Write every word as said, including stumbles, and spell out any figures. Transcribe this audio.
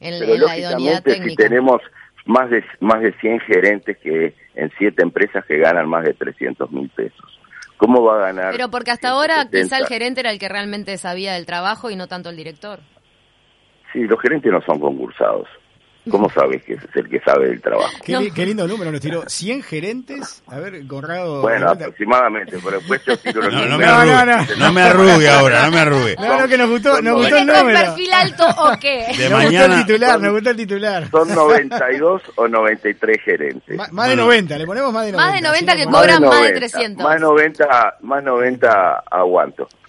en, Pero en la idoneidad lógicamente técnica. si tenemos más de más de cien gerentes que en siete empresas que ganan más de trescientos mil pesos. ¿Cómo va a ganar? Pero porque hasta ahora ciento setenta? quizá el gerente era el que realmente sabía del trabajo y no tanto el director. Sí, los gerentes no son concursados. ¿Cómo sabes que es el que sabe del trabajo? Qué, No. li- qué lindo número nos tiró. ¿cien gerentes? A ver, Conrado. Bueno, de- aproximadamente, pero después yo tiro los No, no me números. arrugue, no, no, no. me arrugue ahora, no me arrugue. No, no, que nos gustó, nos gustó el ¿Tiene con número. perfil alto o qué? De Nos mañana- gustó el titular, son- nos gustó el titular. Son noventa y dos o noventa y tres gerentes. Ma- más de Bueno. noventa, le ponemos más de noventa. Más de noventa ¿sí? que Más de cobran más de noventa, trescientos. Más noventa, más noventa aguanto.